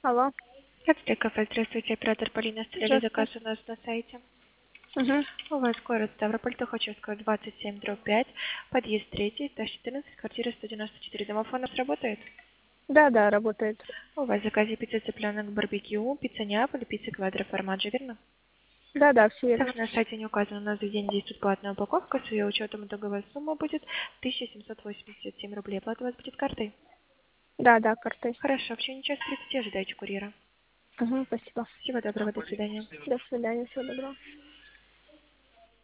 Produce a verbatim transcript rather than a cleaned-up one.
Алло. Здравствуйте, кафе. Здравствуйте, оператор Полина. Оставляли Здравствуйте. заказ у нас на сайте. Угу. У вас город Ставрополь, Тухачевская, двадцать семь, дробь пять, подъезд третий, этаж четырнадцать, квартира сто девяносто четыре. Домофон у нас работает? Да, да, работает. У вас в заказе пицца цыпленок барбекю, пицца Неаполь, пицца квадро формаджи, верно? Да, да, все верно. Также на сайте не указано, у нас в день действует платная упаковка, с ее учетом итоговая сумма будет тысяча семьсот восемьдесят семь рублей. Оплата у вас будет картой? Да, да, картой. Хорошо, в течение часа тридцати ожидайте курьера. Угу, спасибо. Всего доброго, до свидания. До свидания, всего доброго.